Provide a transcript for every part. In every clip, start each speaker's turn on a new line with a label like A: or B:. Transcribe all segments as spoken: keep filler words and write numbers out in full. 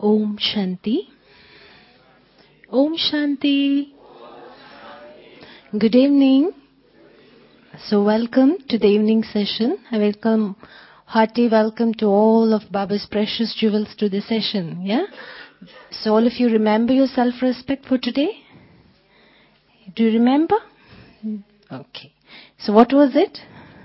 A: Om Shanti. Om Shanti. Good evening. So welcome to the evening session. I welcome, hearty welcome to all of Baba's precious jewels to the session. Yeah. So all of you remember your self-respect for today? Do you remember? Okay. So what was it?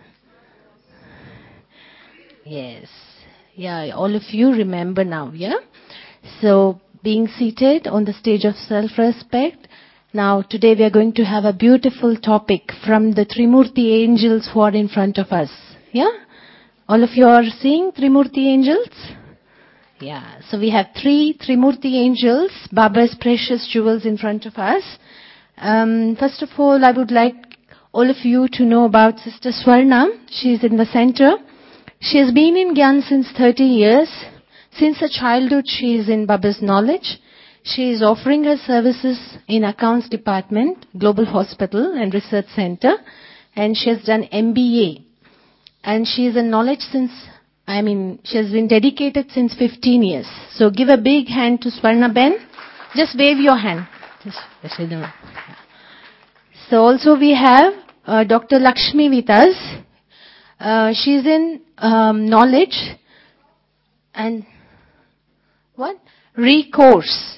A: Yes. Yeah, all of you remember now, yeah? So, being seated on the stage of self-respect, now today we are going to have a beautiful topic from the Trimurti angels who are in front of us, yeah? All of you are seeing Trimurti angels? Yeah, so we have three Trimurti angels, Baba's precious jewels in front of us. Um, first of all, I would like all of you to know about Sister Swarna. She is in the center. She has been in Gyan since thirty years. Since her childhood, she is in Baba's knowledge. She is offering her services in Accounts Department, Global Hospital and Research Center. And she has done M B A. And she is in knowledge since, I mean, she has been dedicated since fifteen years. So give a big hand to Swarna Ben. Just wave your hand. Just, just yeah. So also we have uh, Doctor Lakshmi with us. Uh, she's in um, knowledge and what? Recourse.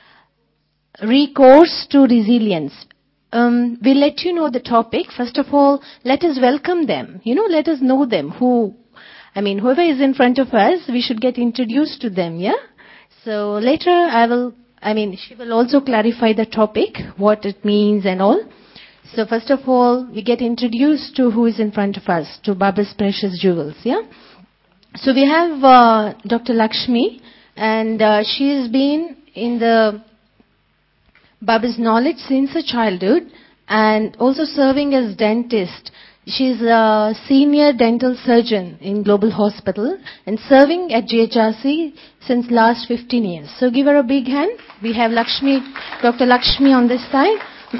A: Recourse to resilience. Um, we'll let you know the topic. First of all, let us welcome them. You know, let us know them. Who, I mean, whoever is in front of us, we should get introduced to them, yeah? So later I will, I mean, she will also clarify the topic, what it means and all. So first of all, we get introduced to who is in front of us, to Baba's precious jewels, yeah? So we have uh, Doctor Lakshmi, and uh, she has been in the Baba's knowledge since her childhood, and also serving as dentist. She's a senior dental surgeon in Global Hospital, and serving at G H R C since last fifteen years. So give her a big hand. We have Lakshmi, Doctor Lakshmi on this side.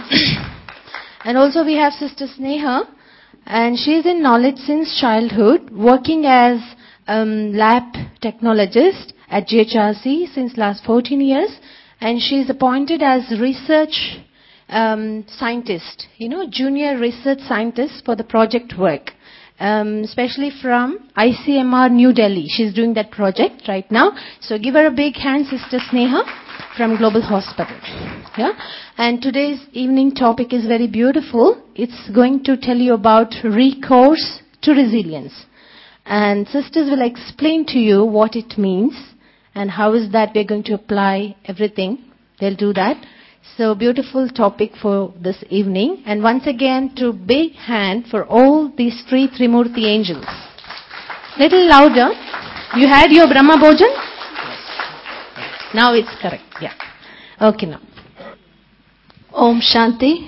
A: And also we have Sister Sneha, and she's in knowledge since childhood, working as um, lab technologist at G H R C since last fourteen years, and she's appointed as research um, scientist, you know, junior research scientist for the project work, um, especially from I C M R New Delhi. She's doing that project right now. So give her a big hand, Sister Sneha from Global Hospital. Yeah? And today's evening topic is very beautiful. It's going to tell you about recourse to resilience. And sisters will explain to you what it means and how is that we're going to apply everything. They'll do that. So beautiful topic for this evening. And once again, to big hand for all these three Trimurti angels. Little louder. You had your Brahma Bhojan? Now it's correct, yeah. Okay, now.
B: Om Shanti.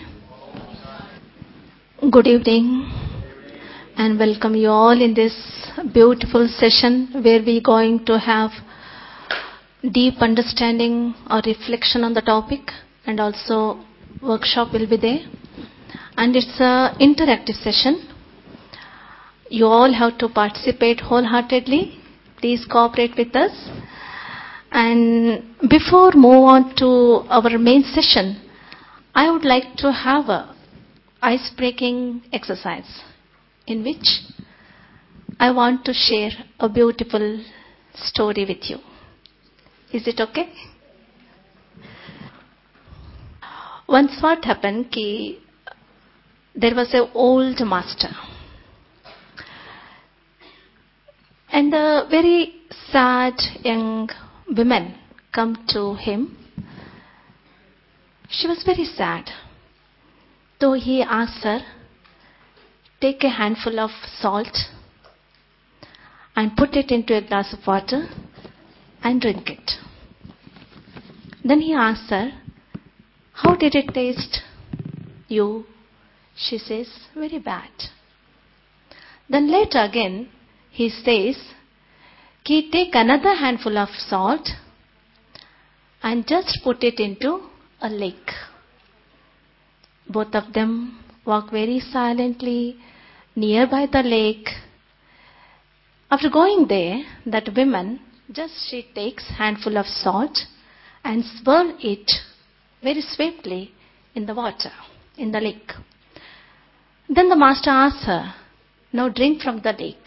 B: Good evening and welcome you all in this beautiful session where we are going to have deep understanding or reflection on the topic, and also workshop will be there. And it's an interactive session. You all have to participate wholeheartedly. Please cooperate with us. And before move on to our main session, I would like to have a ice-breaking exercise in which I want to share a beautiful story with you. Is it okay? Once what happened, ki, there was an old master. And a very sad young woman come to him. She was very sad. So he asked her, take a handful of salt and put it into a glass of water and drink it. Then he asked her, how did it taste you? She says, very bad. Then later again, he says, Ki, take another handful of salt and just put it into a lake. Both of them walk very silently nearby the lake. After going there, that woman Just she takes handful of salt and swirl it very swiftly in the water, in the lake. Then the master asks her, now drink from the lake.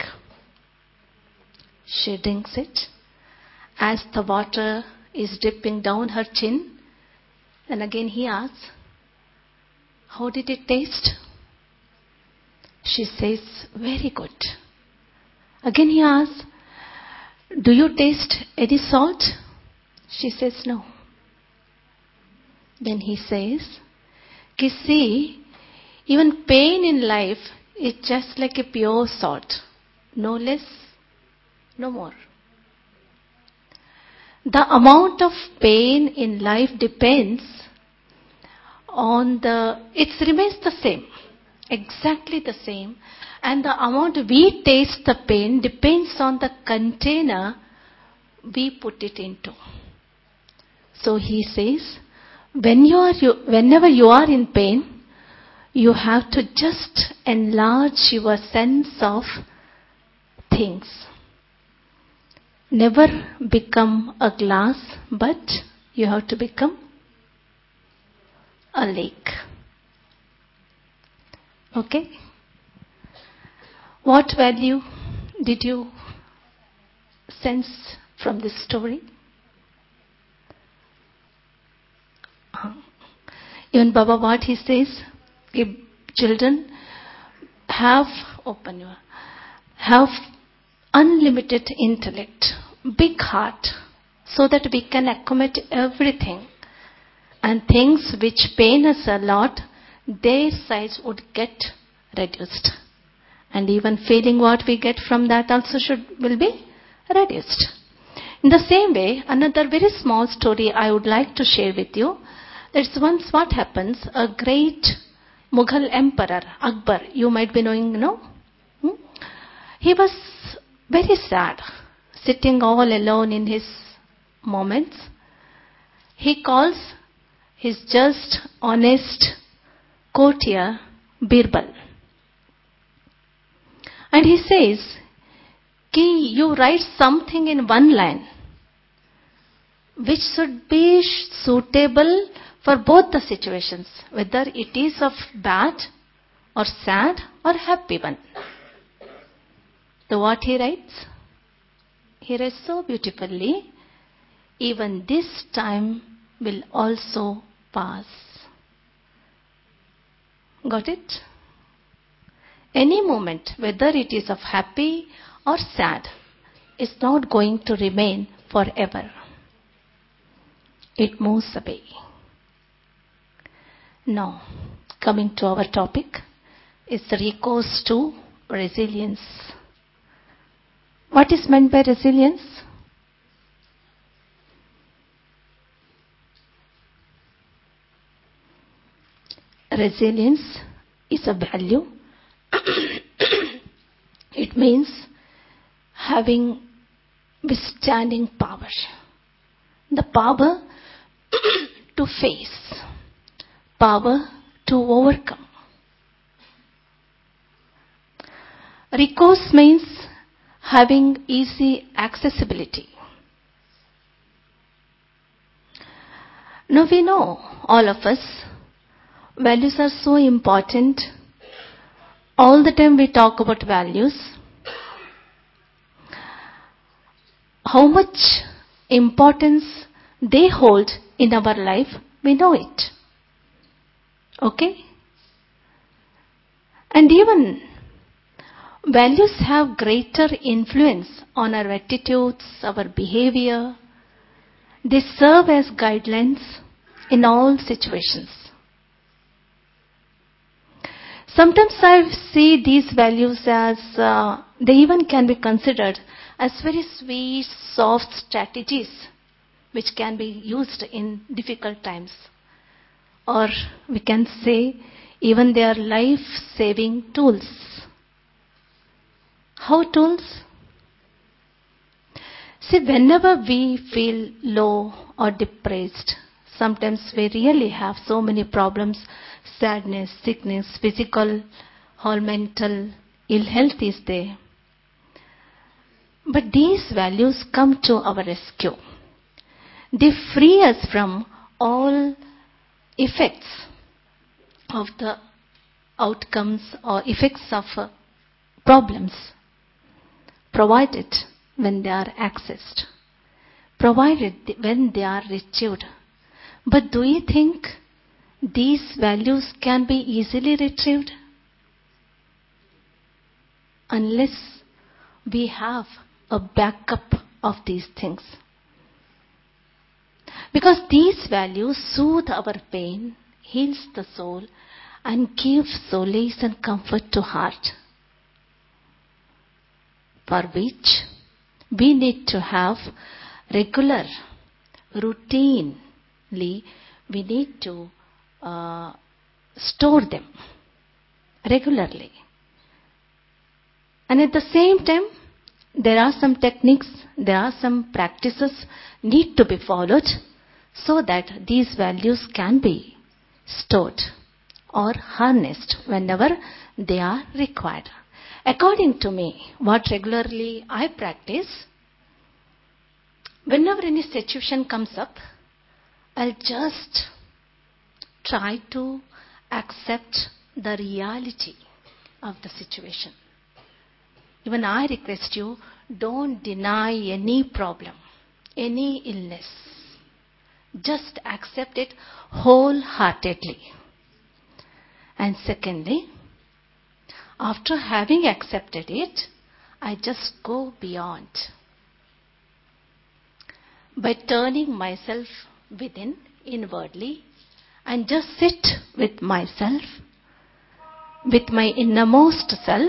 B: She drinks it. As the water is dripping down her chin, then again he asks, how did it taste? She says, very good. Again he asks, do you taste any salt? She says, no. Then he says, you see, even pain in life is just like a pure salt. No less, no more. The amount of pain in life depends on the, it remains the same, exactly the same. And the amount we taste the pain depends on the container we put it into. So he says, when you are, you, whenever you are in pain, you have to just enlarge your sense of things. Never become a glass, but you have to become a lake. Okay? What value did you sense from this story? Even Baba, what he says, if children have open your, have unlimited intellect, big heart, so that we can accommodate everything, and things which pain us a lot, their size would get reduced, and even feeling what we get from that also should will be reduced. In the same way, another very small story I would like to share with you. It's once what happens, a great Mughal emperor, Akbar, you might be knowing, no? Hmm? He was very sad, sitting all alone in his moments. He calls his just, honest courtier, Birbal. And he says, Ki, you write something in one line, which should be suitable for both the situations, whether it is of bad or sad or happy one. So what he writes? He writes so beautifully, even this time will also pass. Got it? Any moment, whether it is of happy or sad, is not going to remain forever. It moves away. Now, coming to our topic, is the recourse to resilience. What is meant by resilience? Resilience is a value. It means having withstanding power. The power to face. Power to overcome. Recourse means having easy accessibility. Now we know, all of us, values are so important. All the time we talk about values. How much importance they hold in our life, we know it. Okay? And even values have greater influence on our attitudes, our behavior. They serve as guidelines in all situations. Sometimes I see these values as, uh, they even can be considered as very sweet, soft strategies which can be used in difficult times. Or we can say even they are life-saving tools. How tools? See, whenever we feel low or depressed, sometimes we really have so many problems, sadness, sickness, physical or mental ill health is there. But these values come to our rescue. They free us from all effects of the outcomes or effects of uh, problems, provided when they are accessed, provided when they are retrieved. But do you think these values can be easily retrieved? Unless we have a backup of these things. Because these values soothe our pain, heals the soul, and gives solace and comfort to heart, for which we need to have regular, routinely, we need to uh, store them regularly. And at the same time, there are some techniques, there are some practices need to be followed so that these values can be stored or harnessed whenever they are required. According to me, what regularly I practice, whenever any situation comes up, I'll just try to accept the reality of the situation. Even I request you, don't deny any problem, any illness. Just accept it wholeheartedly. And secondly, after having accepted it, I just go beyond by turning myself within, inwardly, and just sit with myself, with my innermost self.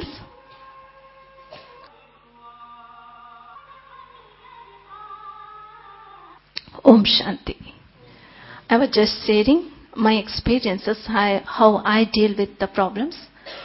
B: Om Shanti. I was just sharing my experiences, how I deal with the problems.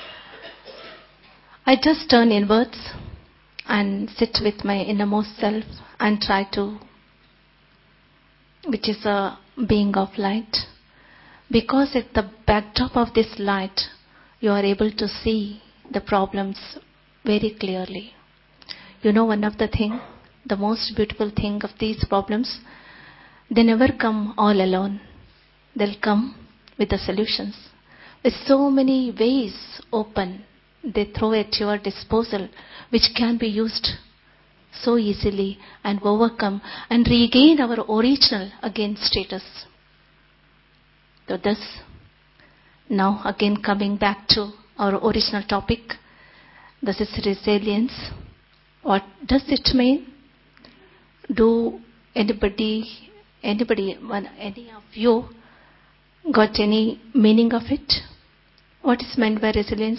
B: I just turn inwards and sit with my innermost self and try to, which is a being of light. Because at the backdrop of this light, you are able to see the problems very clearly. You know, one of the thing, the most beautiful thing of these problems, they never come all alone. They'll come with the solutions. With so many ways open, they throw at your disposal, which can be used so easily and overcome and regain our original again status. So thus, now again coming back to our original topic, this is resilience. What does it mean? Do anybody Anybody, one, any of you got any meaning of it? What is meant by resilience?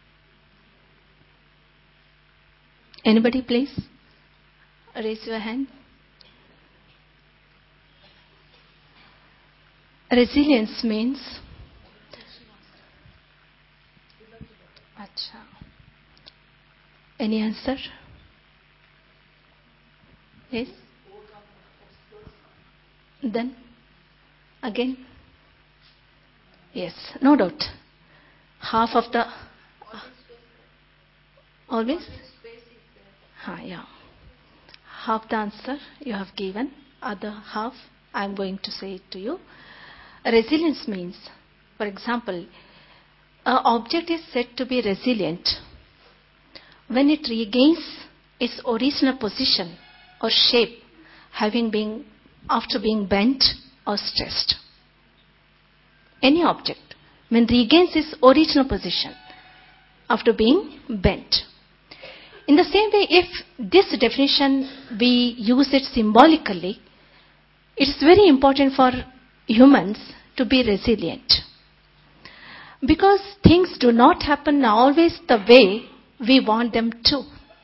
B: Anybody, please? Raise your hand. Resilience means... Achha. Any answer? Yes? Then, again, yes, no doubt. Half of the, uh, always? Ha, yeah. Half the answer you have given, other half I am going to say it to you. Resilience means, for example, an object is said to be resilient when it regains its original position or shape, having been after being bent or stressed. Any object, when regains its original position after being bent. In the same way, if this definition we use it symbolically, it is very important for humans to be resilient. Because things do not happen always the way we want them to.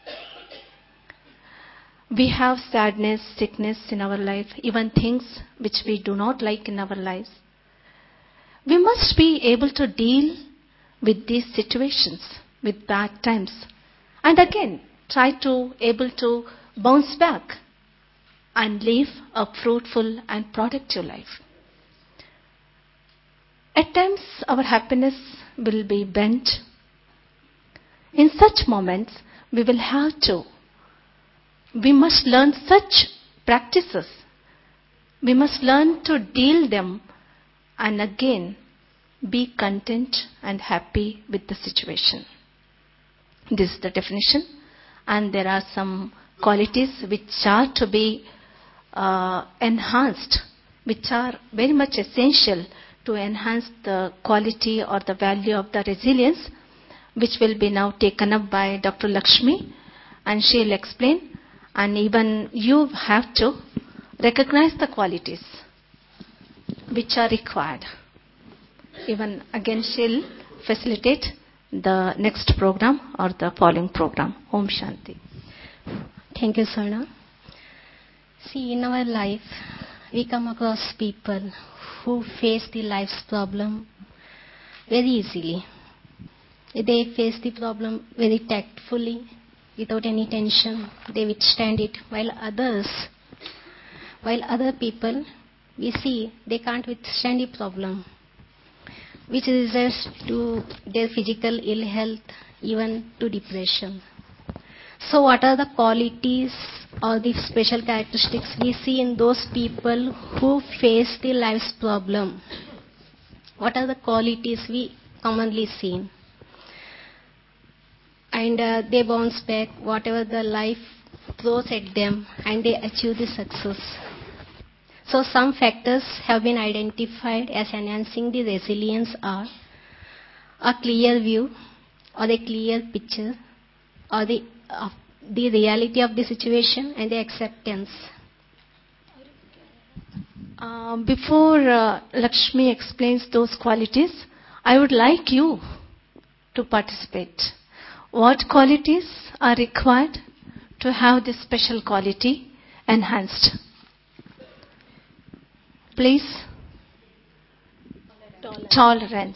B: We have sadness, sickness in our life, even things which we do not like in our lives. We must be able to deal with these situations, with bad times, and again try to able to bounce back and live a fruitful and productive life. At times our happiness will be bent. In such moments we will have to we must learn such practices. We must learn to deal them and again be content and happy with the situation. This is the definition. And there are some qualities which are to be uh, enhanced, which are very much essential to enhance the quality or the value of the resilience, which will be now taken up by Doctor Lakshmi, and she will explain. And even you have to recognize the qualities which are required. Even again she will facilitate the next program or the following program. Om Shanti.
C: Thank you, Swarna. See, in our life, we come across people who face the life's problem very easily. They face the problem very tactfully, without any tension. They withstand it. While others, while other people, we see they can't withstand the problem, which results to their physical ill health, even to depression. So what are the qualities or the special characteristics we see in those people who face the life's problem? What are the qualities we commonly see? And uh, they bounce back whatever the life throws at them, and they achieve the success. So some factors have been identified as enhancing the resilience are a clear view or a clear picture or the, uh, the reality of the situation and the acceptance.
B: Uh, before uh, Lakshmi explains those qualities, I would like you to participate. What qualities are required to have this special quality enhanced? Please. Tolerance. Tolerance.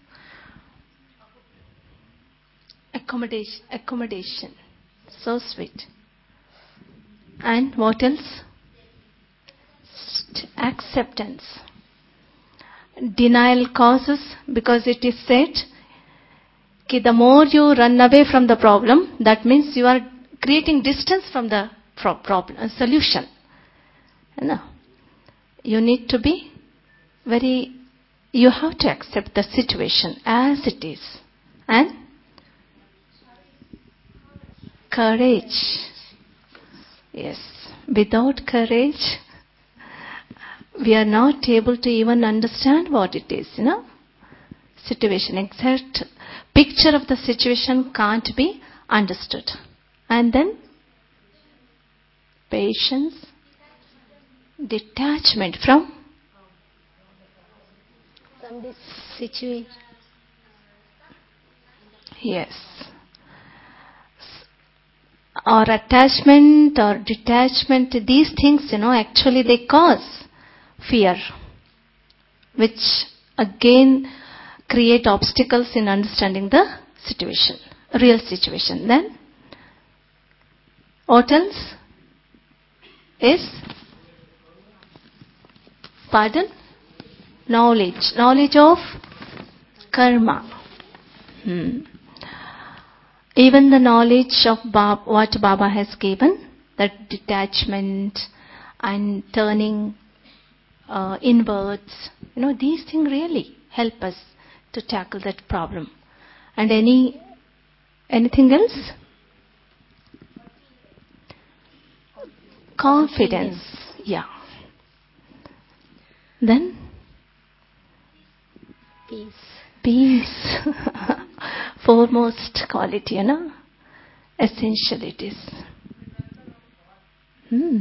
B: Accommodation. Accommodation. So sweet. And what else? Acceptance. Denial causes, because it is said that the more you run away from the problem, that means you are creating distance from the pro- problem, uh, solution. No. You need to be very, you have to accept the situation as it is. And courage. Yes. Without courage, we are not able to even understand what it is, you know. Situation, exact picture of the situation can't be understood. And then patience, detachment from
C: from this situation.
B: Yes. Or attachment or detachment, these things, you know, actually they cause fear, which again create obstacles in understanding the situation, real situation. Then, what else is? Pardon? Knowledge. Knowledge of karma. Hmm. Even the knowledge of Bab, what Baba has given, that detachment and turning uh, inwards, you know, these things really help us to tackle that problem. And any anything else? Confidence. Confidence. Yeah. Then?
C: Peace.
B: Peace. Foremost quality, you know. Essential it is. Hmm.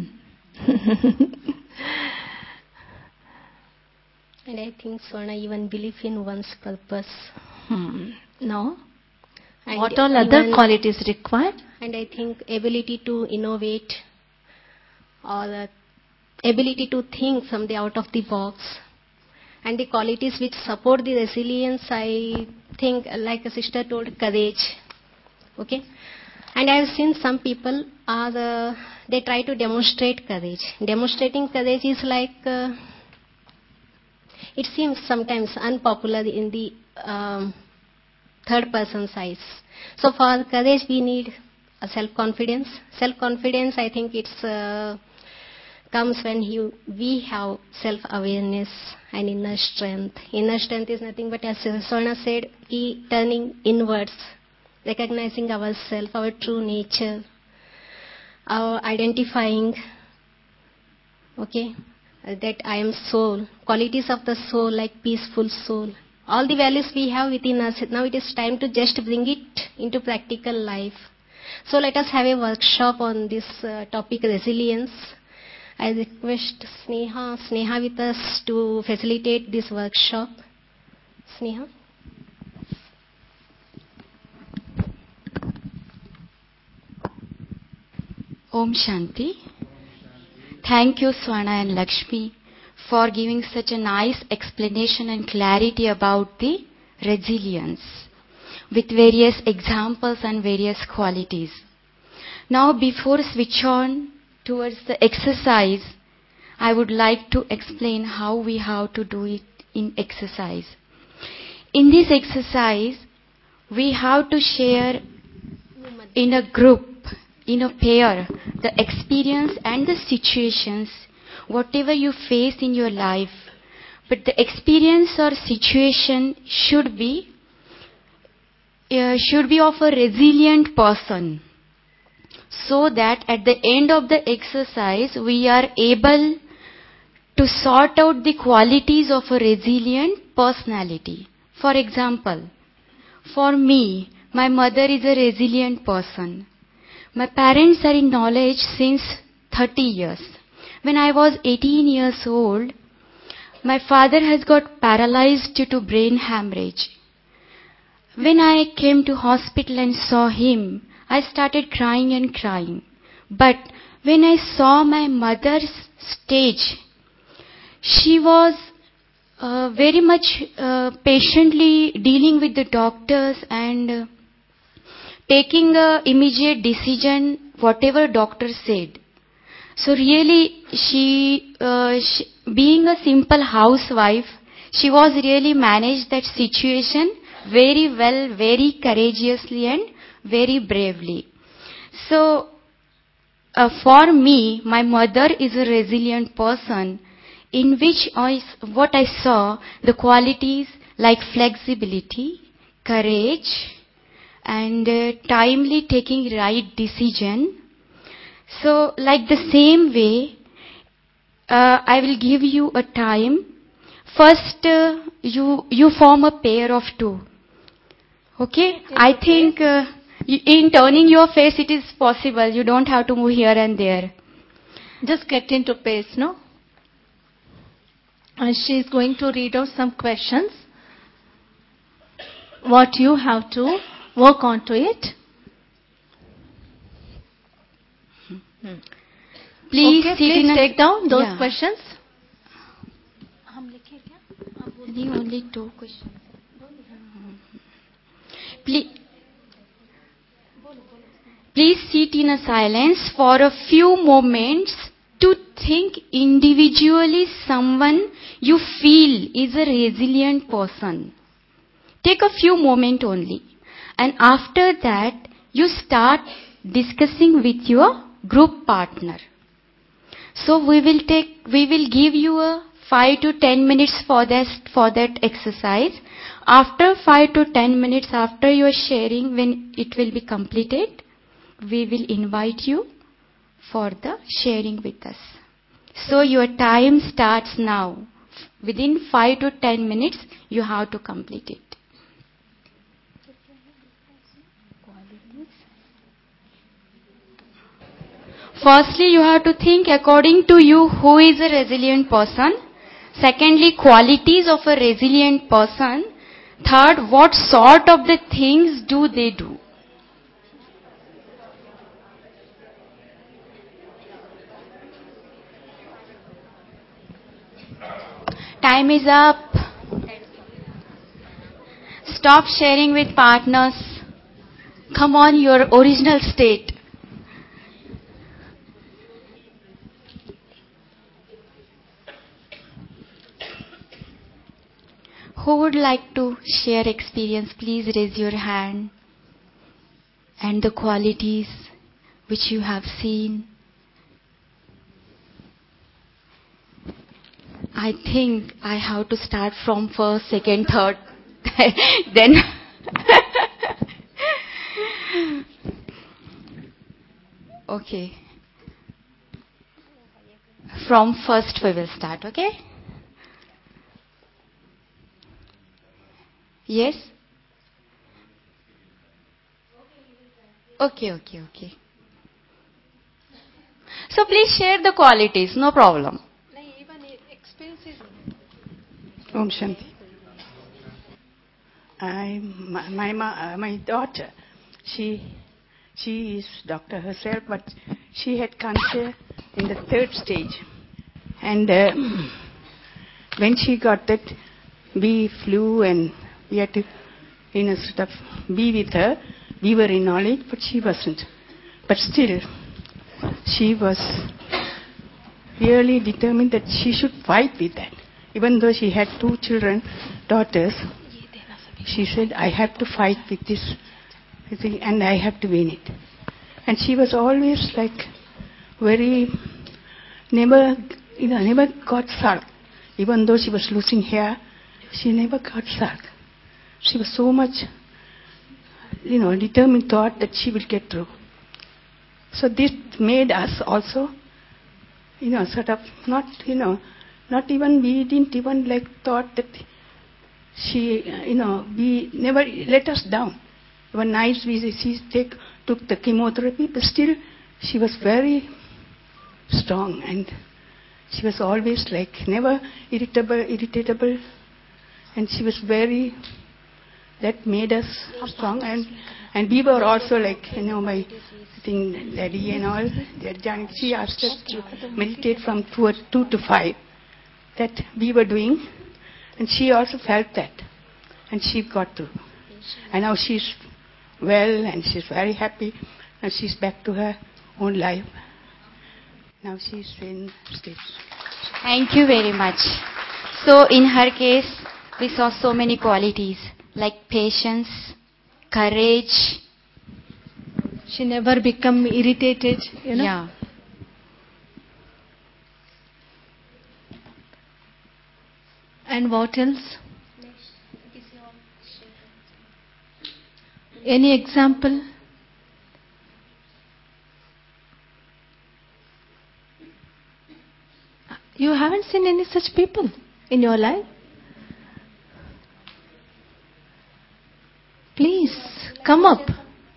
C: And I think, Swarna, even belief in one's purpose.
B: Hmm. No?
C: And
B: what all other
C: even,
B: qualities required?
C: And I think ability to innovate or the ability to think from the out of the box. And the qualities which support the resilience, I think, like a sister told, courage. Okay? And I have seen some people, are uh, they try to demonstrate courage. Demonstrating courage is like... Uh, it seems sometimes unpopular in the um, third person's eyes. So for courage we need a self-confidence. Self-confidence, I think it's uh, comes when you, we have self-awareness and inner strength. Inner strength is nothing but, as Swarna said, e- turning inwards, recognizing ourselves, our true nature, our identifying, okay, uh, that I am soul, qualities of the soul like peaceful soul. All the values we have within us, now it is time to just bring it into practical life. So let us have a workshop on this uh, topic, resilience. I request Sneha, Sneha with us to facilitate this workshop. Sneha.
D: Om Shanti. Thank you, Swarna and Lakshmi, for giving such a nice explanation and clarity about the resilience with various examples and various qualities. Now, before switch on towards the exercise, I would like to explain how we have to do it in exercise. In this exercise, we have to share in a group, in a pair, the experience and the situations, whatever you face in your life. But the experience or situation should be uh, should be of a resilient person, so that at the end of the exercise we are able to sort out the qualities of a resilient personality. For example, for me, my mother is a resilient person. My parents are in knowledge since thirty years. When I was eighteen years old, my father has got paralyzed due to brain hemorrhage. When I came to hospital and saw him, I started crying and crying. But when I saw my mother's stage, she was uh, very much uh, patiently dealing with the doctors and uh, taking a immediate decision, whatever doctor said. So really, she, uh, she, being a simple housewife, she was really managed that situation very well, very courageously and very bravely. So, uh, for me, my mother is a resilient person, in which I, what I saw, the qualities like flexibility, courage, and uh, timely taking right decision. So, like the same way, uh, I will give you a time. First, uh, you you form a pair of two. Okay? Yes, I okay. think uh, in turning your face, it is possible. You don't have to move here and there.
A: Just get into pace, no? And she is going to read out some questions. What you have to work on to it. Hmm. Please, okay, please take down those yeah. questions.
D: Only two questions. Please, please sit in a silence for a few moments to think individually someone you feel is a resilient person. Take a few moments only. And after that, you start discussing with your group partner. So we will take, we will give you a five to ten minutes for that, for that exercise. After five to ten minutes after your sharing, when it will be completed, we will invite you for the sharing with us. So your time starts now. Within five to ten minutes, you have to complete it. Firstly, you have to think according to you who is a resilient person. Secondly, qualities of a resilient person. Third, what sort of the things do they do? Time is up. Stop sharing with partners. Come on, your original state. Who would like to share experience? Please raise your hand. and the qualities which you have seen. I think I have to start from first, second, third, then. Okay. From first we will start, okay? Yes? Okay, okay, okay. So please share the qualities, no problem.
E: Om Shanti. I, my, my, ma- my daughter, she, she is doctor herself, but she had cancer in the third stage. And uh, when she got that, we flew and we had to, you know, sort of be with her. We were in knowledge, but she wasn't. But still, she was really determined that she should fight with that. Even though she had two children, daughters, she said, I have to fight with this thing and I have to win it. And she was always like very, never, you know, never got sulk. Even though she was losing hair, she never got sulk. She was so much, you know, determined thought that she will get through. So this made us also, you know, sort of not, you know, not even, we didn't even like thought that she, you know, we never let us down. One night we, she take, took the chemotherapy, but still she was very strong and she was always like never irritable, irritable, and she was very, that made us strong. And and we were also like, you know, my thing, daddy and all, she asked us to meditate from two, two to five. That we were doing, and she also felt that, and she got through. And now she's well, and she's very happy, and she's back to her own life. Now she's in States.
D: Thank you very much. So in her case, we saw so many qualities like patience, courage.
A: She never become irritated, you know.
D: Yeah.
A: And what else? Any example? You haven't seen any such people in your life? Please, come up.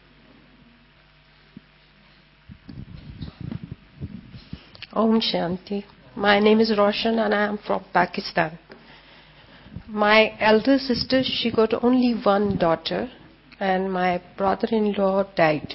F: Om Shanti. My name is Roshan and I am from Pakistan. My elder sister, she got only one daughter and my brother-in-law died.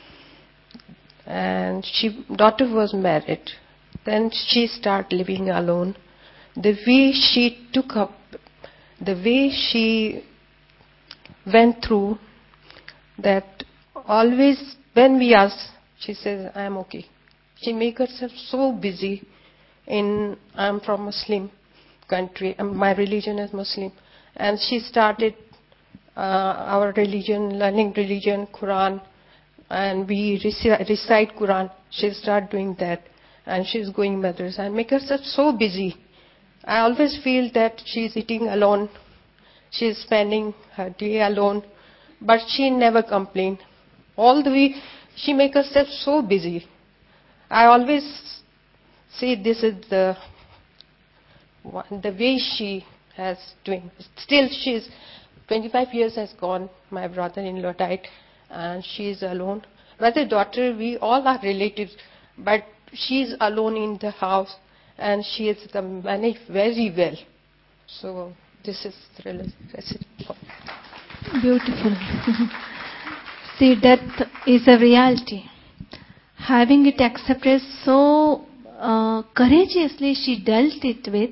F: And she, daughter was married. Then she started living alone. The way she took up, the way she went through, that always when we ask, she says, I am okay. She make herself so busy in, I'm from Muslim country, and my religion is Muslim. And she started uh, our religion, learning religion, Quran, and we recite, recite Quran. She started doing that, and she's going madrasa and make herself so busy. I always feel that she's eating alone. She's spending her day alone, but she never complained. All the way, she make herself so busy. I always say this is the the way she has doing. Still, she's twenty-five years has gone. My brother-in-law died, and she is alone. But the daughter, we all are relatives, but she's alone in the house, and she is managed very well. So this is really
A: beautiful. See, death is a reality. Having it accepted so uh, courageously, she dealt it with.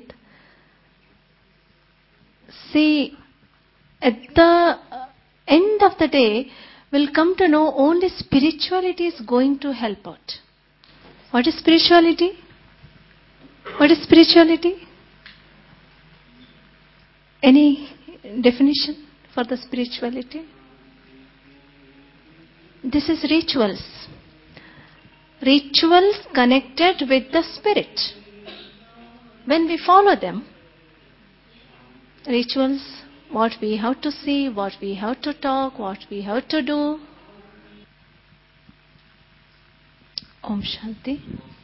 A: See, at the end of the day, we'll come to know only spirituality is going to help out. What is spirituality? What is spirituality? Any definition for the spirituality?
B: this is rituals. Rituals connected with the spirit. When we follow them, rituals, what we have to see, what we have to talk, what we have to do. Om Shanti.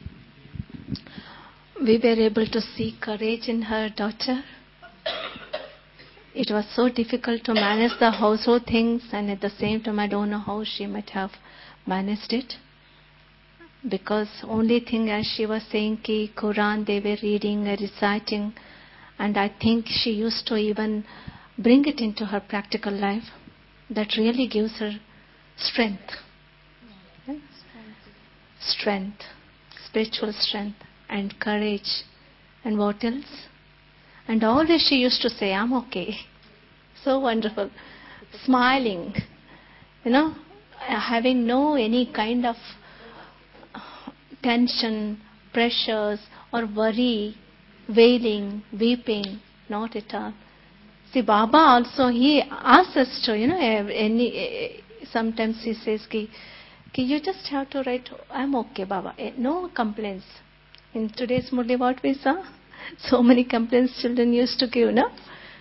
B: We were able to see courage in her daughter. It was so difficult to manage the household things, and at the same time I don't know how she might have managed it. Because only thing, as she was saying, ki Quran they were reading, reciting, and I think she used to even bring it into her practical life. That really gives her strength. Yeah? Strength, spiritual strength and courage. And what else? And always she used to say, I'm okay. So wonderful. Smiling. You know, having no any kind of tension, pressures or worry, wailing, weeping. Not at all. See, Baba also, he asks us to, you know, any, sometimes he says, ki, ki you just have to write, I'm okay, Baba. No complaints. In today's Murli, what we saw? So many complaints children used to give, no?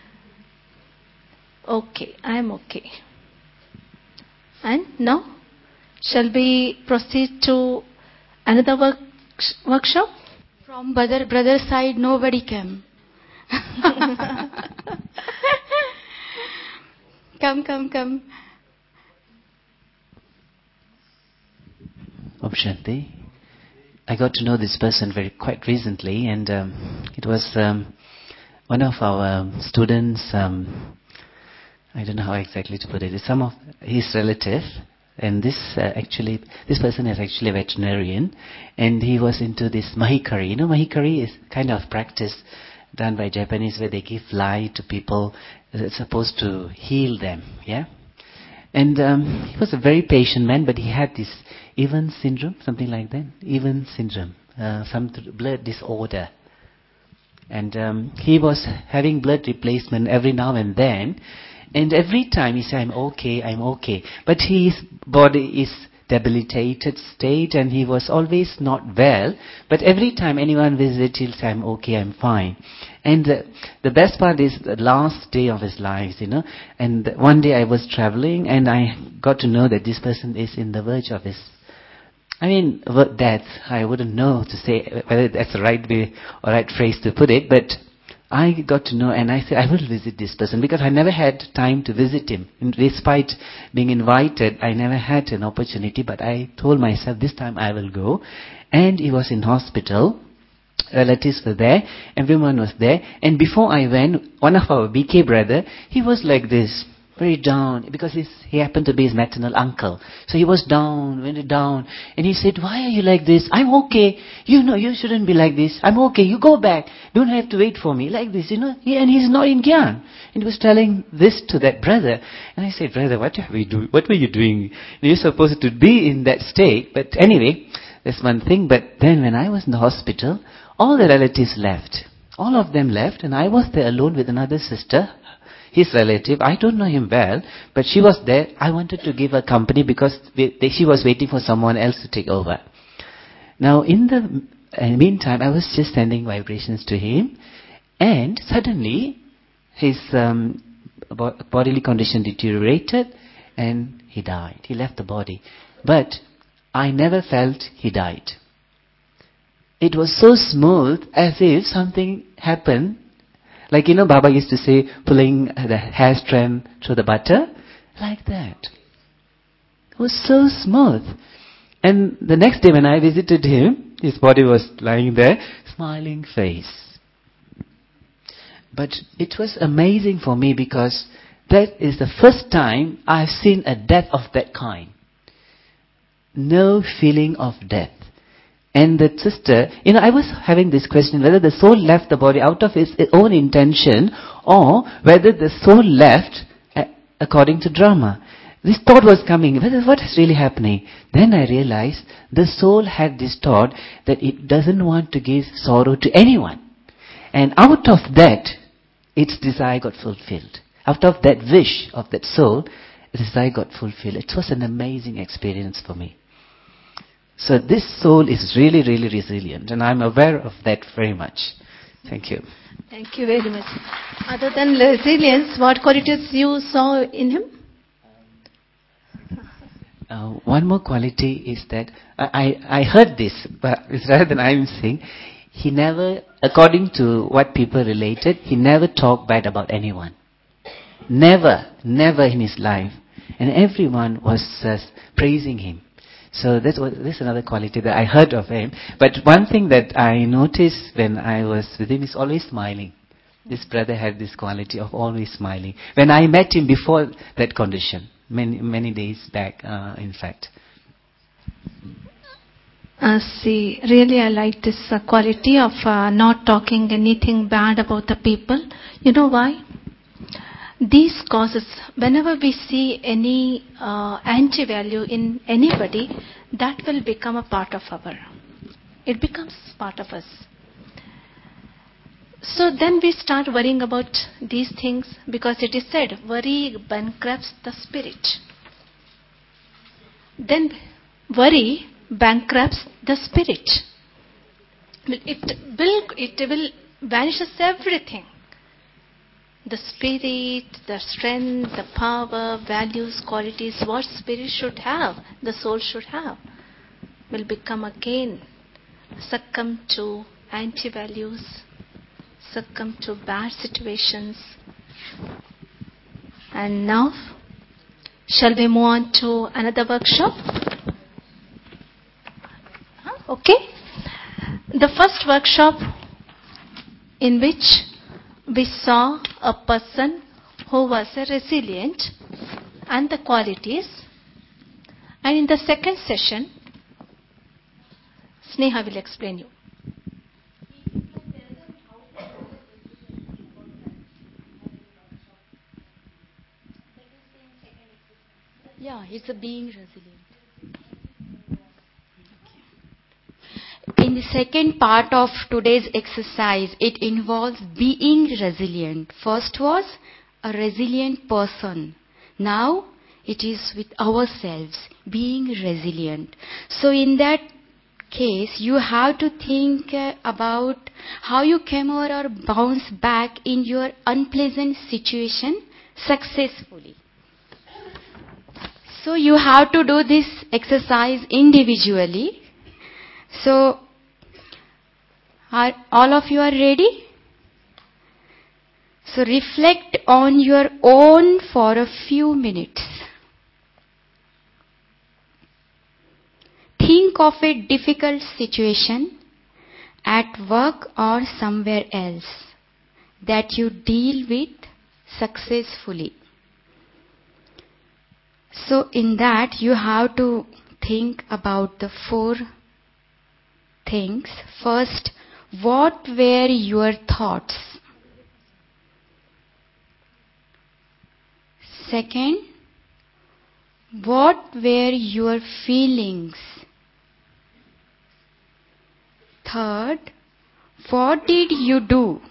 B: Okay, I am okay. And now, shall we proceed to another work, workshop?
D: From brother, brother side, nobody came. Come, come, come.
G: Om Shanti. I got to know this person very quite recently, and um, it was um, one of our um, students. Um, I don't know how exactly to put it. It's some of his relative, and this uh, actually, this person is actually a veterinarian, and he was into this mahikari. You know, mahikari is kind of practice done by Japanese where they give light to people. It's supposed to heal them. Yeah. And um, he was a very patient man, but he had this Evans syndrome, something like that. Evans syndrome, uh, some th- blood disorder. And um, he was having blood replacement every now and then. And every time he said, I'm okay, I'm okay. But his body is debilitated state and he was always not well. But every time anyone visits, he'll say, I'm okay, I'm fine. And uh, the best part is the last day of his life, you know. And one day I was traveling and I got to know that this person is in the verge of his, I mean, death. I wouldn't know to say whether that's the right way or right phrase to put it, but I got to know and I said, I will visit this person because I never had time to visit him. Despite being invited, I never had an opportunity, but I told myself this time I will go. And he was in hospital. Relatives were there, everyone was there, and before I went, one of our B K brother, he was like this, very down, because he's, he happened to be his maternal uncle. So he was down, went down, and he said, why are you like this? I'm okay. You know, you shouldn't be like this. I'm okay. You go back. Don't have to wait for me. Like this, you know. He, and he's not in Gyan. And he was telling this to that brother. And I said, brother, what are we do? What were you doing? You're supposed to be in that state. But anyway, that's one thing. But then when I was in the hospital, all the relatives left. All of them left, and I was there alone with another sister, his relative. I don't know him well, but she was there. I wanted to give her company because we, they, she was waiting for someone else to take over. Now, in the uh, meantime, I was just sending vibrations to him, and suddenly his um, bodily condition deteriorated, and he died. He left the body. But I never felt he died. It was so smooth as if something happened. Like, you know, Baba used to say, pulling the hair strand through the butter. Like that. It was so smooth. And the next day when I visited him, his body was lying there, smiling face. But it was amazing for me because that is the first time I've seen a death of that kind. No feeling of death. And that sister, you know, I was having this question whether the soul left the body out of its own intention or whether the soul left according to drama. This thought was coming, whether what is really happening? Then I realized the soul had this thought that it doesn't want to give sorrow to anyone. And out of that, its desire got fulfilled. Out of that wish of that soul, desire got fulfilled. It was an amazing experience for me. So this soul is really, really resilient, and I'm aware of that very much. Thank you.
B: Thank you very much. Other than resilience, what qualities you saw in him?
G: Uh, one more quality is that I, I, I heard this, but it's rather than I'm saying, he never, according to what people related, he never talked bad about anyone. Never, never in his life. And everyone was uh, praising him. So that's what, this is another quality that I heard of him. But one thing that I noticed when I was with him is always smiling. This brother had this quality of always smiling. When I met him before that condition, many many days back, uh, in fact.
B: Uh, see, really I like this uh, quality of uh, not talking anything bad about the people. You know why? These causes, whenever we see any uh, anti-value in anybody, that will become a part of our, it becomes part of us. So then we start worrying about these things, because it is said, worry bankrupts the spirit. Then worry bankrupts the spirit. It will, it will vanishes everything. The spirit, the strength, the power, values, qualities, what spirit should have, the soul should have, will become again succumb to anti-values, succumb to bad situations. And now, shall we move on to another workshop? Okay. The first workshop, in which we saw a person who was a resilient and the qualities. And in the second session, Sneha will explain you.
D: Yeah, it's a being resilient. In the second part of today's exercise, it involves being resilient. First was a resilient person. Now it is with ourselves, being resilient. So in that case, you have to think uh, about how you came over or bounce back in your unpleasant situation successfully. So you have to do this exercise individually. So, are all of you are ready? So reflect on your own for a few minutes. Think of a difficult situation at work or somewhere else that you deal with successfully. So in that you have to think about the four things. First, what were your thoughts? Second, what were your feelings? Third, what did you do?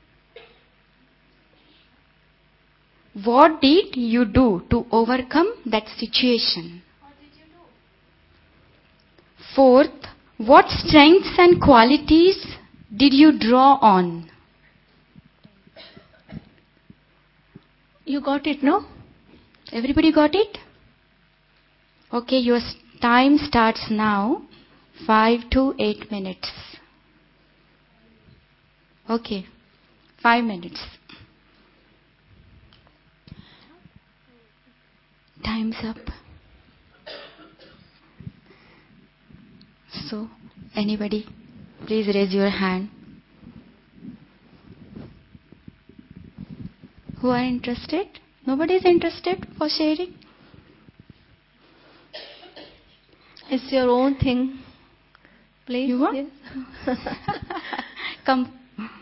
D: What did you do to overcome that situation? Fourth, what strengths and qualities did you draw on?
B: You got it, no?
D: Everybody got it? Okay, your time starts now. Five to eight minutes. Okay, five minutes. Time's up. So, anybody, please raise your hand. Who are interested? Nobody is interested for sharing?
B: It's your own thing. Please.
D: You want?
B: Yes.
D: Come.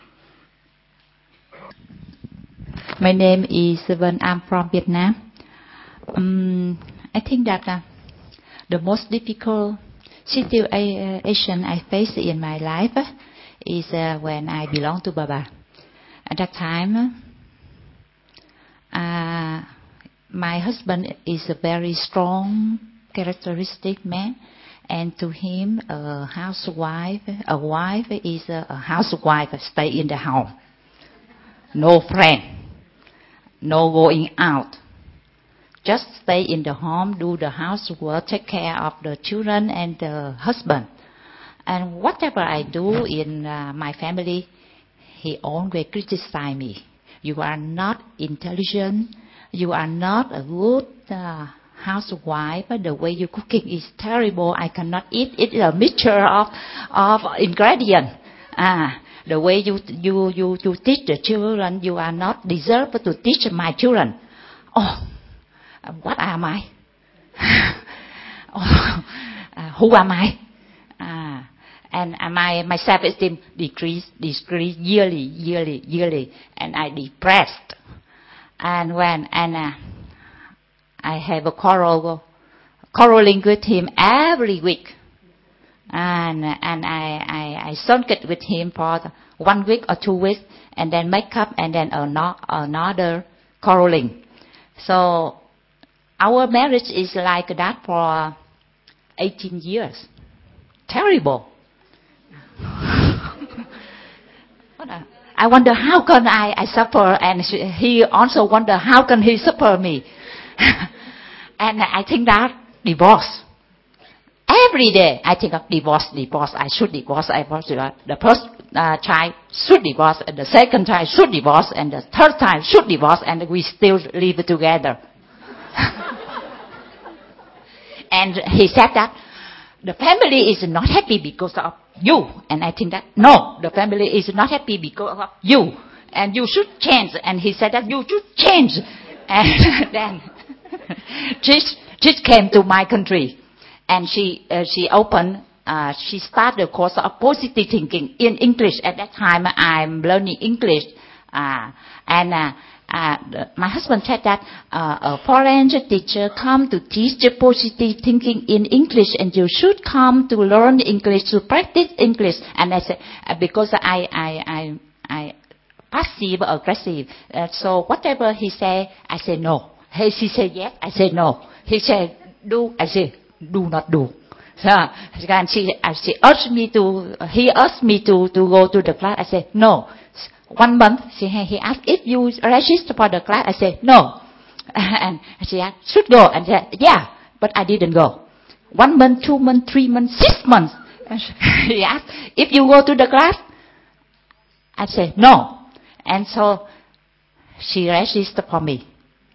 H: My name is Vân. I'm from Vietnam. Um, I think that uh, the most difficult situation I face in my life uh, is uh, when I belong to Baba. At that time, uh, my husband is a very strong, characteristic man, and to him, a housewife, a wife is a, a housewife, stay in the home, no friend, no going out, just stay in the home, do the housework, take care of the children and the husband. And whatever I do in uh, my family, he always criticizes me. You are not intelligent. You are not a good uh, housewife. The way you cooking is terrible. I cannot eat. It is a mixture of of ingredients. Ah, the way you you you you teach the children, you are not deserved to teach my children. Oh, what am I? oh, uh, who am I? Ah. And my, my self-esteem decreased, decreased yearly, yearly, yearly, and I depressed. And when, and uh, I have a quarrel, quarreling with him every week. And, and I, I, I sulked with him for one week or two weeks, and then make up, and then another quarreling. So, our marriage is like that for eighteen years. Terrible. I wonder how can I, I suffer, and he also wonder how can he suffer me. And I think that divorce. Every day I think of divorce, divorce, I should divorce, I divorce. The first uh, child should divorce, and the second child should divorce, and the third child should divorce, and we still live together. And he said that the family is not happy because of you. And I think that, no, the family is not happy because of you. And you should change. And he said that you should change. And then Trish, Trish came to my country. And she uh, she opened, uh, she started a course of positive thinking in English. At that time, I'm learning English. Uh, and uh, uh, my husband said that uh, a foreign teacher come to teach positive thinking in English, and you should come to learn English, to practice English. And I said, uh, because I I I I passive aggressive, uh, so whatever he say, I say no. He, he said yes, I say no. He said do, I say do not do. So, and she, uh, she urged me to, uh, he asked me to, to go to the class. I said no. One month, she, he asked if you register for the class. I said no. And she asked, should go. And I said, yeah, but I didn't go. One month, two months, three months, six months. He asked, if you go to the class? I said no. And so she registered for me.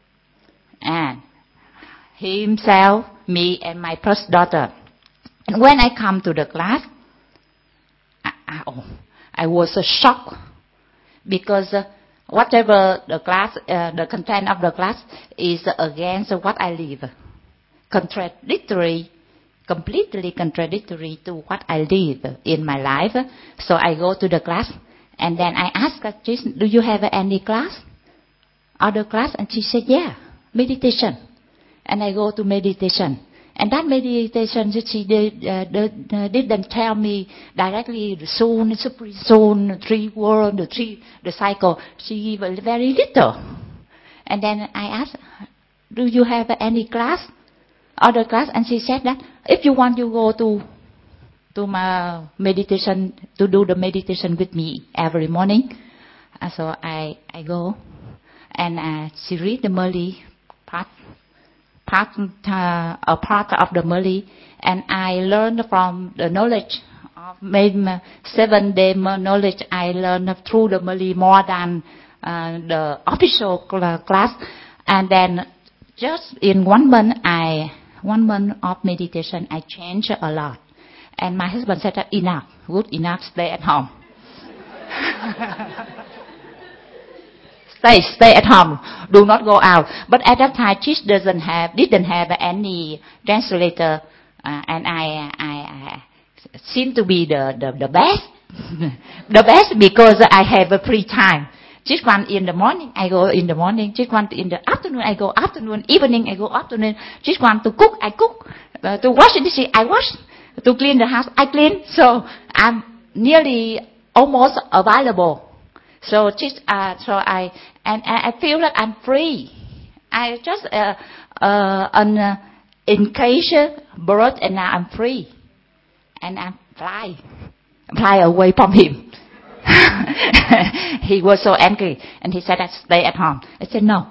H: And he himself, me, and my first daughter. And when I come to the class, I, I, oh, I was uh, shocked. Because uh, whatever the class, uh, the content of the class is against what I live. Contradictory, completely contradictory to what I live in my life. So I go to the class, and then I ask her, do you have any class? Other class? And she said, yeah, meditation. And I go to meditation. And that meditation, she did, uh, did, uh, didn't tell me directly the soul, the supreme soul, the three world, the three, the cycle. She gave very little. And then I asked, do you have any class, other class? And she said that if you want, you go to to my meditation, to do the meditation with me every morning. And so I I go, and uh, she read the Murli part. Part, uh, a part of the Murli, and I learned from the knowledge of maybe seven day knowledge. I learned through the Murli more than uh, the official class. And then just in one month, I one month of meditation, I changed a lot. And my husband said, enough, good enough, stay at home. Stay, stay at home. Do not go out. But at that time, Chish doesn't have, didn't have any translator, uh, and I, I, I seem to be the, the, the best, the best because I have a free time. Chish one in the morning, I go in the morning. Chish one in the afternoon, I go afternoon. Evening, I go afternoon. Chish one to cook, I cook. Uh, to wash the dishes, I wash. To clean the house, I clean. So I'm nearly almost available. So, uh, so I, and I feel that I'm free. I just uh, uh, an uh, encaged bird, and now I'm free, and I fly, fly away from him. He was so angry, and he said, "I stay at home." I said, "No,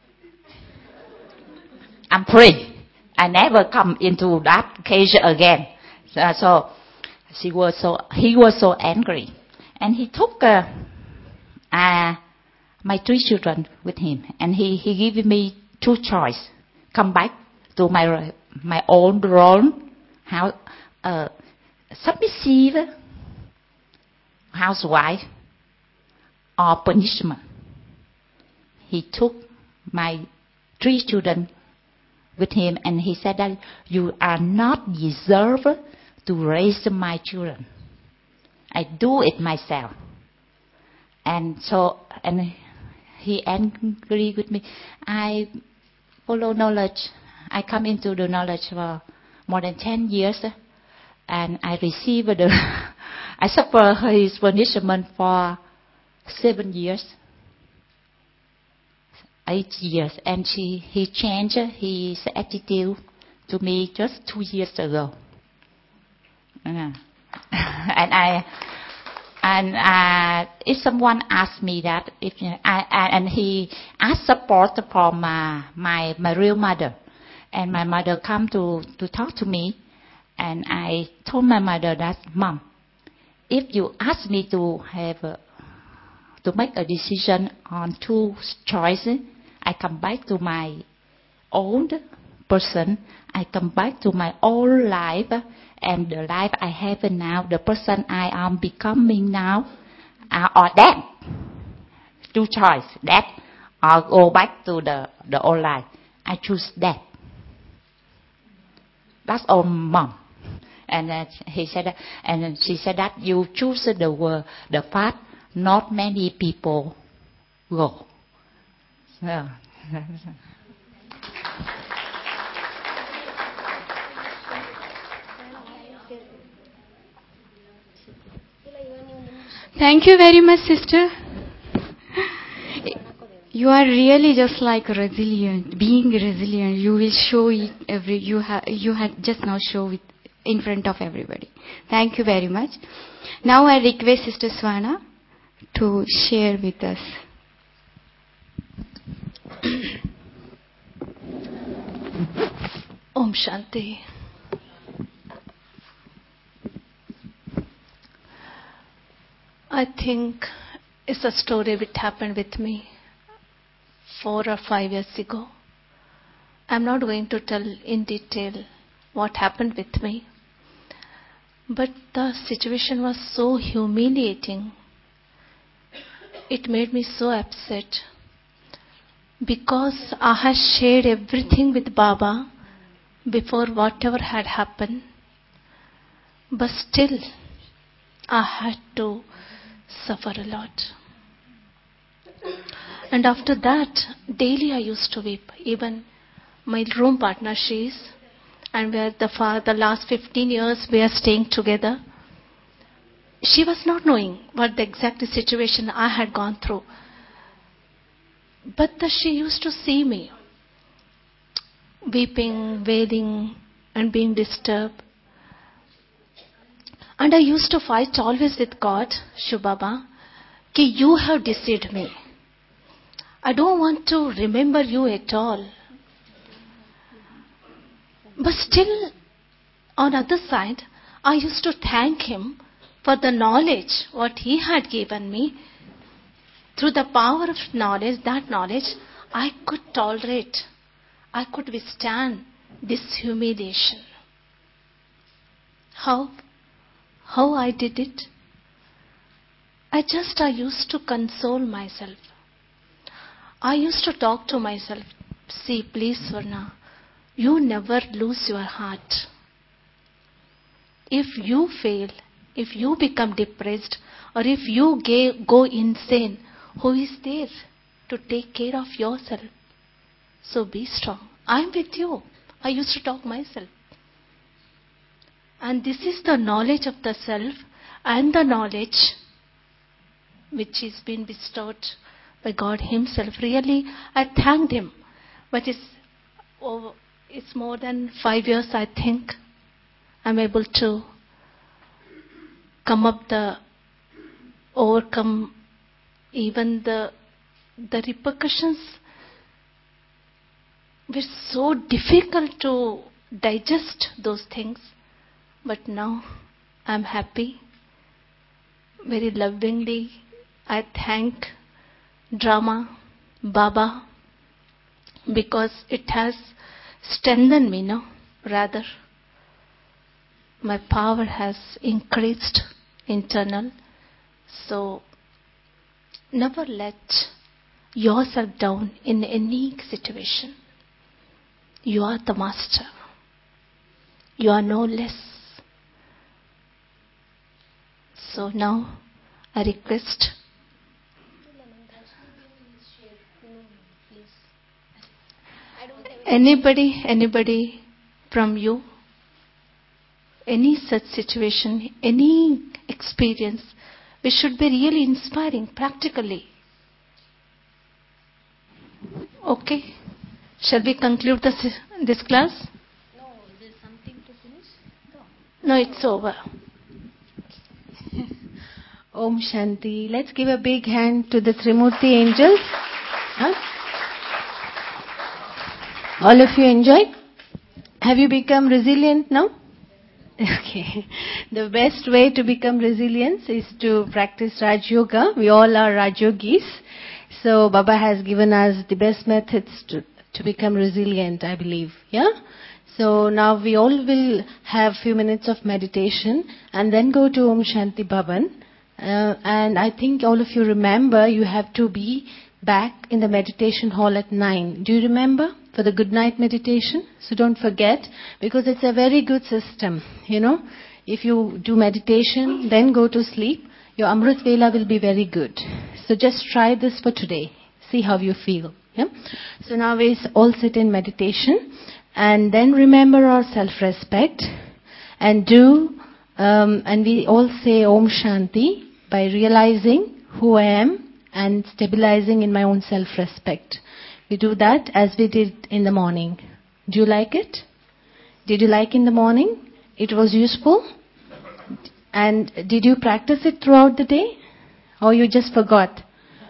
H: I'm free. I never come into that cage again." So, so she was so he was so angry, and he took uh, uh, my three children with him, and he he gave me two choice: come back to my my own role, how uh, submissive housewife, or punishment. He took my three children with him, and he said that you are not deserve to raise my children. I do it myself. And so, and he angry with me. I follow knowledge. I come into the knowledge for more than ten years, and I receive the, I suffer his punishment for seven years. Eight years, and she, he changed his attitude to me just two years ago. Uh, and I, and uh, if someone asked me that, if I, I and he asked support from uh, my my real mother, and my mother come to to talk to me, and I told my mother that, "Mom, if you ask me to have a, to make a decision on two choices, I come back to my old person. I come back to my old life, and the life I have now, the person I am becoming now, uh, or that. Two choice, that or go back to the, the old life. I choose that." That's all, Mom. And uh, he said, that, and she said that you choose the word, the path not many people go. Yeah.
D: Thank you very much, sister. You are really just like resilient. Being resilient, you will show it every. You have you had just now show it in front of everybody. Thank you very much. Now I request Sister Swana to share with us.
B: Om Shanti. I think it's a story which happened with me four or five years ago. I'm not going to tell in detail what happened with me, but the situation was so humiliating. It made me so upset because I had shared everything with Baba before whatever had happened, but still I had to suffer a lot. And after that, daily I used to weep. Even my room partner, she is, and we are the, for the last fifteen years we are staying together. She was not knowing what the exact situation I had gone through. But the, she used to see me weeping, wailing, and being disturbed. And I used to fight always with God, Shiv Baba, ki you have deceived me. I don't want to remember you at all. But still, on the other side, I used to thank him for the knowledge what he had given me. Through the power of knowledge, that knowledge, I could tolerate, I could withstand this humiliation. How? How I did it? I just, I used to console myself. I used to talk to myself, see, please Swarna, you never lose your heart. If you fail, if you become depressed, or if you go insane, who is there to take care of yourself? So be strong. I'm with you. I used to talk myself. And this is the knowledge of the self and the knowledge which is been bestowed by God Himself. Really, I thanked Him but it's over, it's more than five years, I think. I'm able to come up the, overcome even the, the repercussions were so difficult to digest those things. But now I'm happy. Very lovingly, I thank drama, Baba, because it has strengthened me, no? Rather, my power has increased internal. So, never let yourself down in any situation. You are the master. You are no less. So now, I request anybody, anybody from you, any such situation, any experience, which should be really inspiring, practically. Okay? Shall we conclude this, this class?
C: No, there's something to finish.
B: No, it's over.
A: Om Shanti. Let's give a big hand to the Trimurti angels. Huh? All of you enjoyed? Have you become resilient now? Okay. The best way to become resilient is to practice Raj Yoga. We all are Raj Yogis. So Baba has given us the best methods to, to become resilient, I believe. Yeah? So now we all will have few minutes of meditation and then go to Om Shanti Bhavan. Uh, and I think all of you remember you have to be back in the meditation hall at nine. Do you remember? For the good night meditation? So don't forget, because it's a very good system. You know, if you do meditation, then go to sleep, your Amrit Vela will be very good. So just try this for today. See how you feel. Yeah? So now we all sit in meditation and then remember our self-respect and do, um, and we all say Om Shanti by realizing who I am and stabilizing in my own self-respect. We do that as we did in the morning. Do you like it? Did you like in the morning? It was useful? And did you practice it throughout the day? Or you just forgot?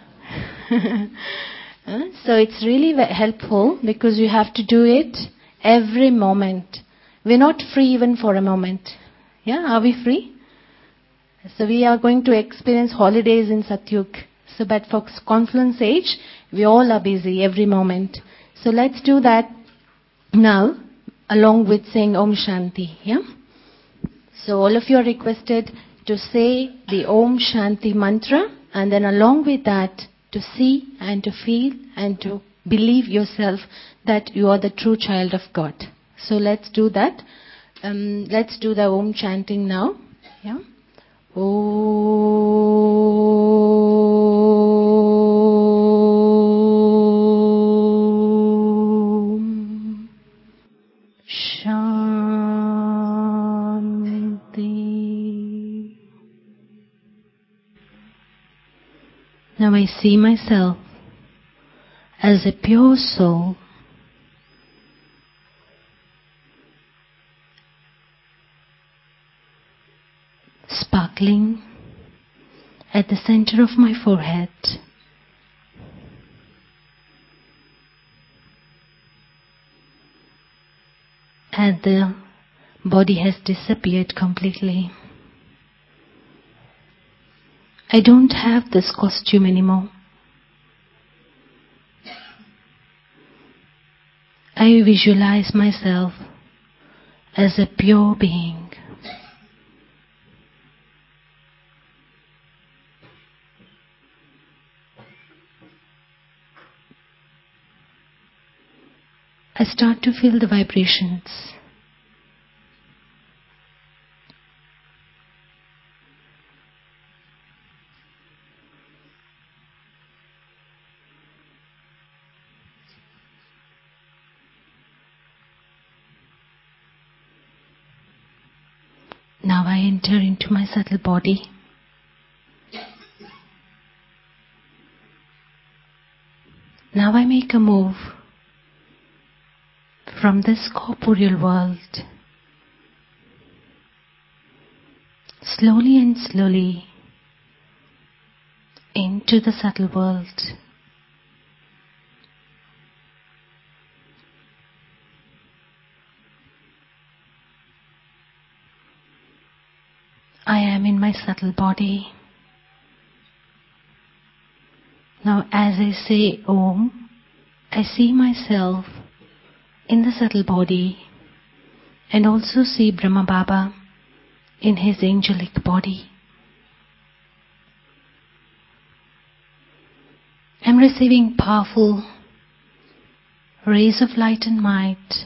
A: So it's really helpful because you have to do it every moment. We're not free even for a moment. Yeah, are we free? So we are going to experience holidays in Satyug. So but for confluence age, we all are busy every moment. So let's do that now, along with saying Om Shanti. Yeah? So all of you are requested to say the Om Shanti mantra, and then along with that, to see and to feel and to believe yourself that you are the true child of God. So let's do that. Um, let's do the Om chanting now. Yeah? Om Shanti. Now I see myself as a pure soul, sparkling at the center of my forehead. And the body has disappeared completely. I don't have this costume anymore. I visualize myself as a pure being. I start to feel the vibrations. Now I enter into my subtle body. Now I make a move from this corporeal world, slowly and slowly into the subtle world. I am in my subtle body. Now as I say Om, I see myself in the subtle body and also see Brahma Baba in his angelic body. I'm receiving powerful rays of light and might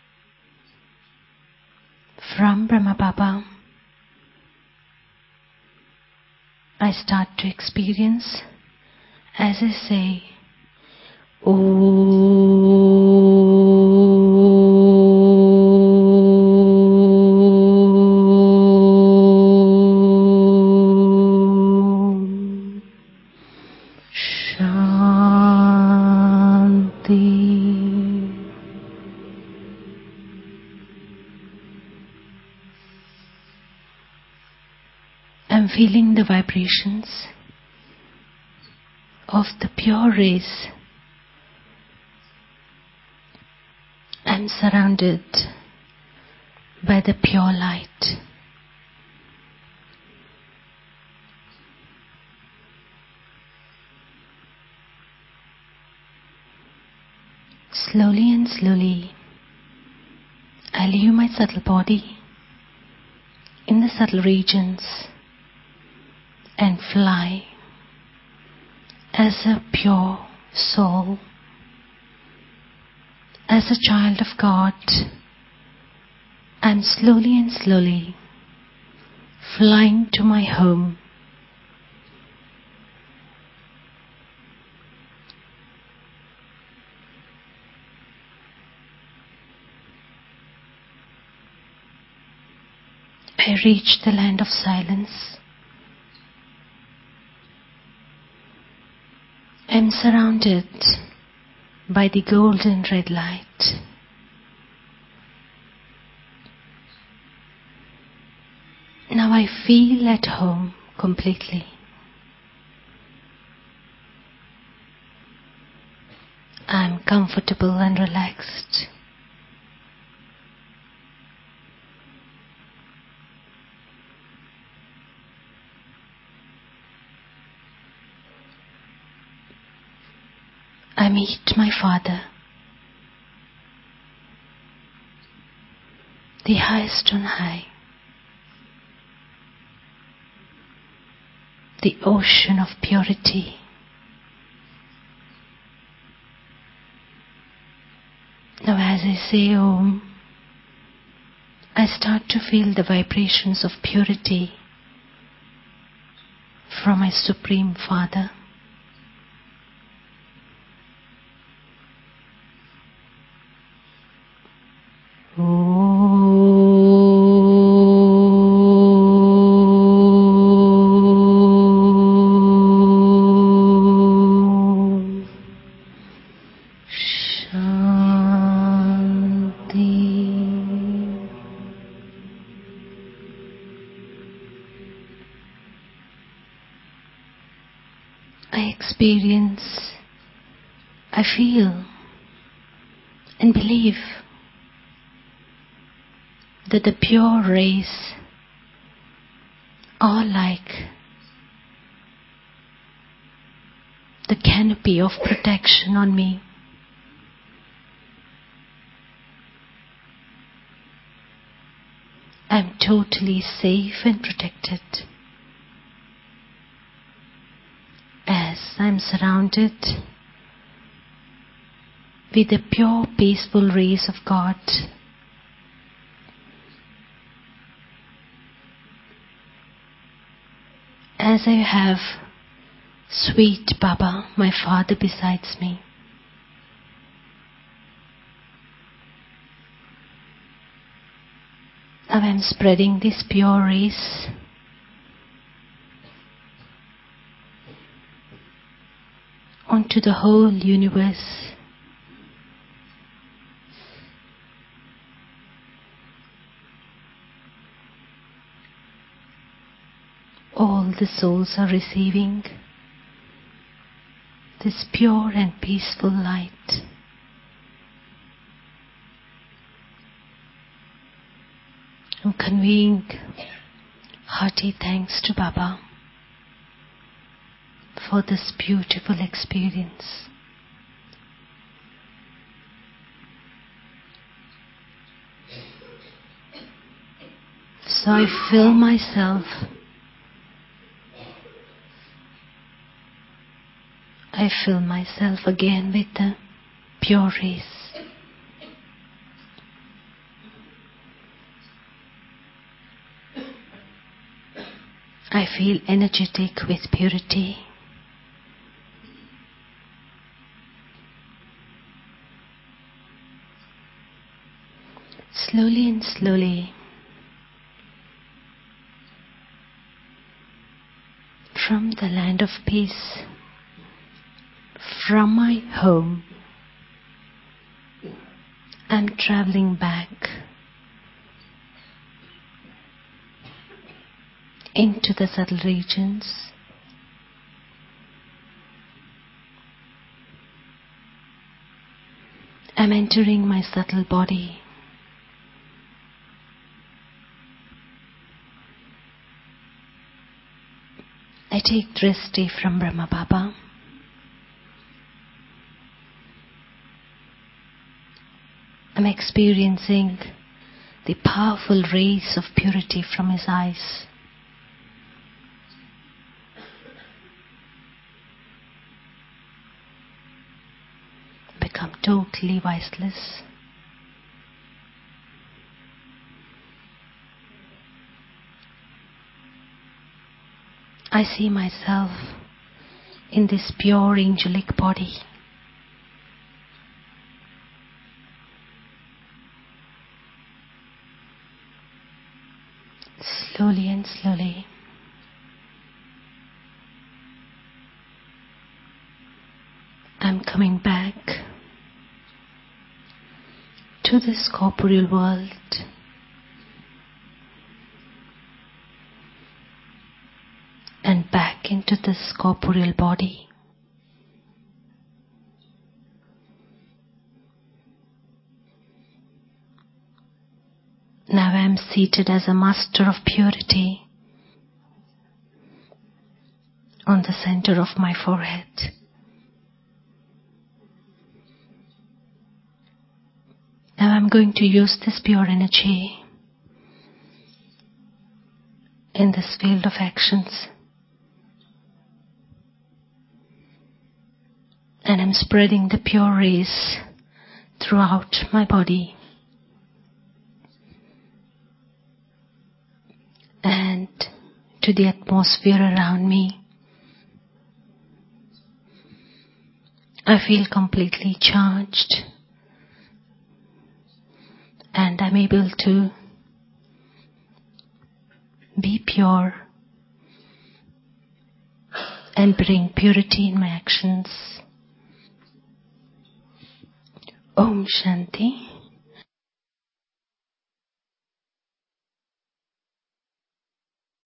A: from Brahma Baba. I start to experience as I say Om Shanti. I'm feeling the vibrations of the pure rays. I'm surrounded by the pure light. Slowly and slowly, I leave my subtle body in the subtle regions and fly as a pure soul, as a child of God. I'm slowly and slowly flying to my home. I reach the land of silence. I'm surrounded by the golden red light. Now I feel at home completely. I'm comfortable and relaxed. I meet my Father, the highest on high, the ocean of purity. Now as I say Om, I start to feel the vibrations of purity from my Supreme Father. Om Shanti. I experience, I feel and believe that the pure rays are like the canopy of protection on me. I'm totally safe and protected as I'm surrounded with the pure peaceful rays of God. As I have sweet Baba, my Father, besides me. Now I am spreading these pure rays onto the whole universe. all the souls are receiving this pure and peaceful light. I'm conveying hearty thanks to Baba for this beautiful experience. So I fill myself, I fill myself again with the pure rays. I feel energetic with purity. Slowly and slowly, from the land of peace, from my home, I'm traveling back into the subtle regions. I'm entering my subtle body. I take drishti from Brahma Baba. I'm experiencing the powerful rays of purity from his eyes. Become totally voiceless. I see myself in this pure angelic body. Slowly and slowly, I'm coming back to this corporeal world. And back into this corporeal body. Now I am seated as a master of purity on the center of my forehead. Now I am going to use this pure energy in this field of actions. And I'm spreading the pure rays throughout my body. And to the atmosphere around me. I feel completely charged. And I'm able to be pure and bring purity in my actions. Om Shanti.